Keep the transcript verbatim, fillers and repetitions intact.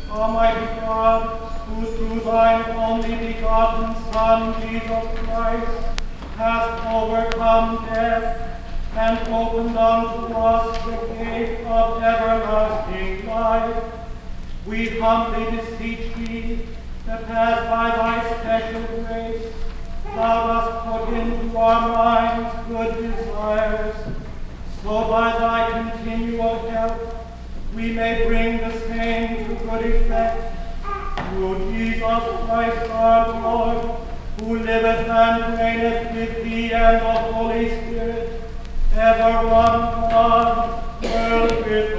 Almighty God, who through thine only begotten Son, Jesus Christ, hast overcome death, and opened unto us the gate of everlasting life, we humbly beseech thee that as by thy special grace thou dost put into our minds good desires, so by thy continual help we may bring the same to good effect, through Jesus Christ our Lord, who liveth and reigneth with thee and the Holy Spirit, ever one God, world without